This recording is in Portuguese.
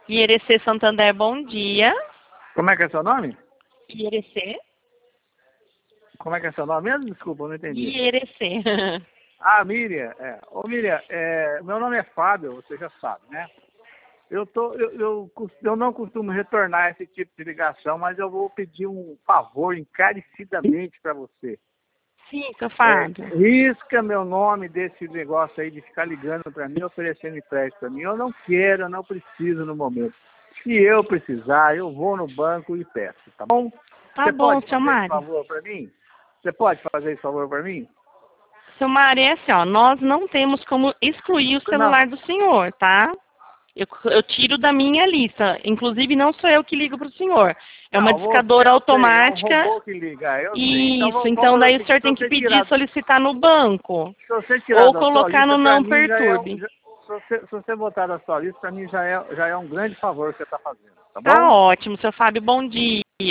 Ierecê Santander, bom dia. Como é que é seu nome? Ierecê? Como é que é seu nome mesmo? Desculpa, eu não entendi. Ierecê. Ah, Miriam. Ô, Miriam, meu nome é Fábio, você já sabe, né? Eu não costumo retornar esse tipo de ligação, mas eu vou pedir um favor encarecidamente para você. Sim, seu Fábio. Risca meu nome desse negócio aí de ficar ligando para mim, oferecendo empréstimo para mim. Eu não quero, eu não preciso no momento. Se eu precisar, eu vou no banco e peço, tá bom? Tá Você bom, pode seu fazer esse Mário. favor para mim? Você pode fazer esse favor para mim? Seu Mário, é assim, ó, nós não temos como excluir o Não. celular do senhor, tá? Eu tiro da minha lista. Inclusive, não sou eu que ligo para o senhor. É uma Não, você, discadora eu sei, é um automática. robô que liga, eu sei. Então Isso, vamos então fazer o daí o seguinte, senhor tem que pedir, solicitar no banco. se você tirar Ou da sua colocar no lista, para não mim perturbe. se você botar da sua lista, para mim já é um grande favor que você está fazendo, tá Tá bom? ótimo, seu Fábio, bom dia.